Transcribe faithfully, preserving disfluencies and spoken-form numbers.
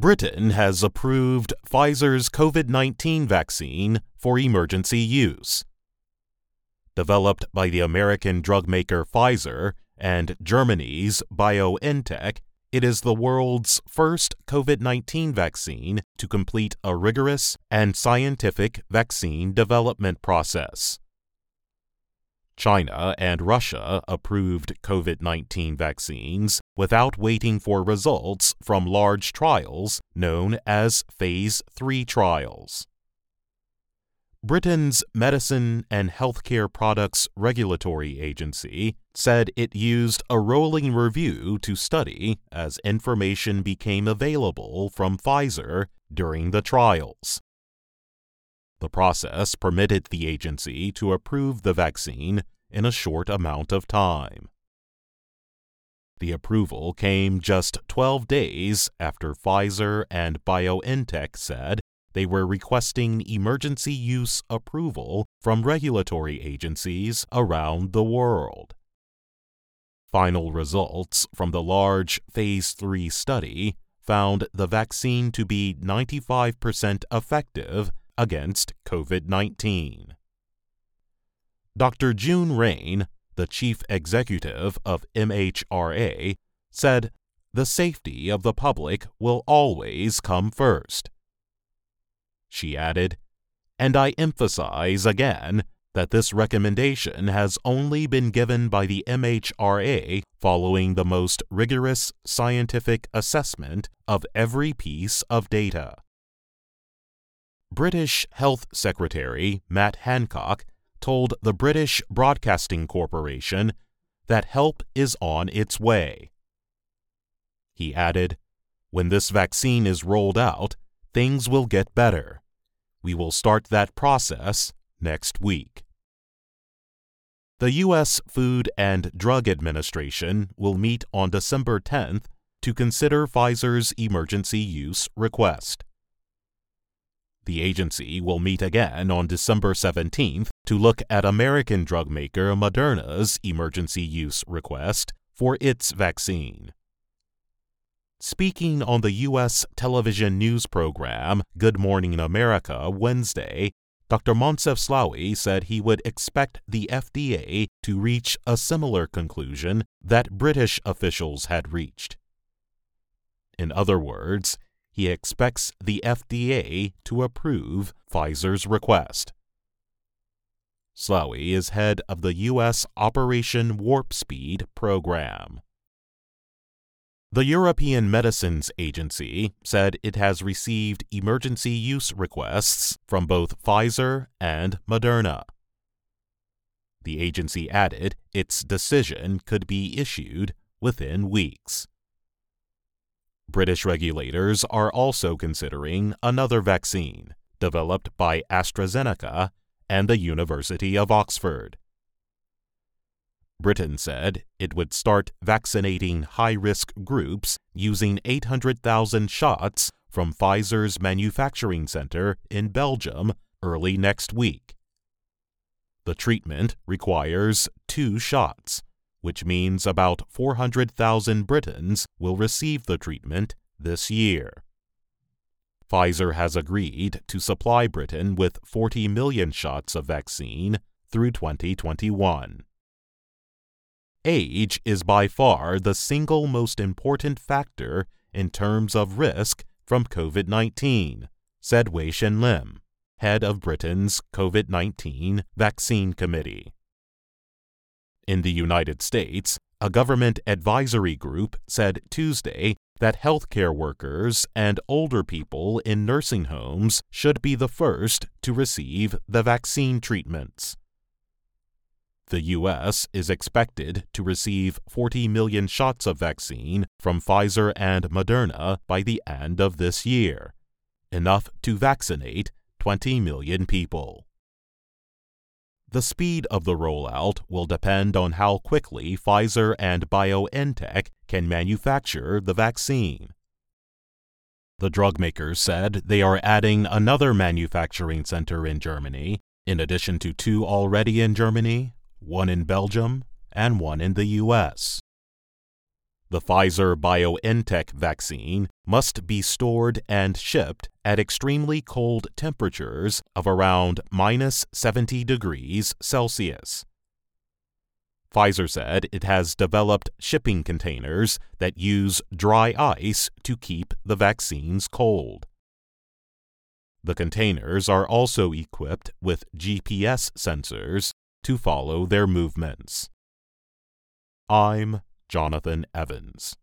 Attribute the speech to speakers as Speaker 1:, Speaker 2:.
Speaker 1: Britain has approved Pfizer's COVID nineteen vaccine for emergency use. Developed by the American drug maker Pfizer and Germany's BioNTech, it is the world's first COVID nineteen vaccine to complete a rigorous and scientific vaccine development process. China and Russia approved COVID nineteen vaccines without waiting for results from large trials known as Phase three trials. Britain's Medicine and Healthcare Products Regulatory Agency said it used a rolling review to study as information became available from Pfizer during the trials. The process permitted the agency to approve the vaccine in a short amount of time. The approval came just twelve days after Pfizer and BioNTech said they were requesting emergency use approval from regulatory agencies around the world. Final results from the large Phase three study found the vaccine to be ninety-five percent effective against COVID nineteen. Doctor June Rain, the chief executive of M H R A, said, "The safety of the public will always come first." She added, "And I emphasize again that this recommendation has only been given by the M H R A following the most rigorous scientific assessment of every piece of data." British Health Secretary Matt Hancock told the British Broadcasting Corporation that help is on its way. He added, "When this vaccine is rolled out, things will get better. We will start that process next week." The U S Food and Drug Administration will meet on December tenth to consider Pfizer's emergency use request. The agency will meet again on December seventeenth to look at American drug maker Moderna's emergency use request for its vaccine. Speaking on the U S television news program Good Morning America Wednesday, Doctor Moncef Slaoui said he would expect the F D A to reach a similar conclusion that British officials had reached. In other words, he expects the F D A to approve Pfizer's request. Slaoui is head of the U S Operation Warp Speed program. The European Medicines Agency said it has received emergency use requests from both Pfizer and Moderna. The agency added its decision could be issued within weeks. British regulators are also considering another vaccine developed by AstraZeneca and the University of Oxford. Britain said it would start vaccinating high-risk groups using eight hundred thousand shots from Pfizer's manufacturing center in Belgium early next week. The treatment requires two shots, which means about four hundred thousand Britons will receive the treatment this year. Pfizer has agreed to supply Britain with forty million shots of vaccine through twenty twenty-one. Age is by far the single most important factor in terms of risk from COVID nineteen, said Wei Shen Lim, head of Britain's COVID nineteen Vaccine Committee. In the United States, a government advisory group said Tuesday that healthcare workers and older people in nursing homes should be the first to receive the vaccine treatments. The U S is expected to receive forty million shots of vaccine from Pfizer and Moderna by the end of this year, enough to vaccinate twenty million people. The speed of the rollout will depend on how quickly Pfizer and BioNTech can manufacture the vaccine. The drug makers said they are adding another manufacturing center in Germany, in addition to two already in Germany, one in Belgium, and one in the U S. The Pfizer-BioNTech vaccine must be stored and shipped at extremely cold temperatures of around minus seventy degrees Celsius. Pfizer said it has developed shipping containers that use dry ice to keep the vaccines cold. The containers are also equipped with G P S sensors to follow their movements. I'm Jonathan Evans.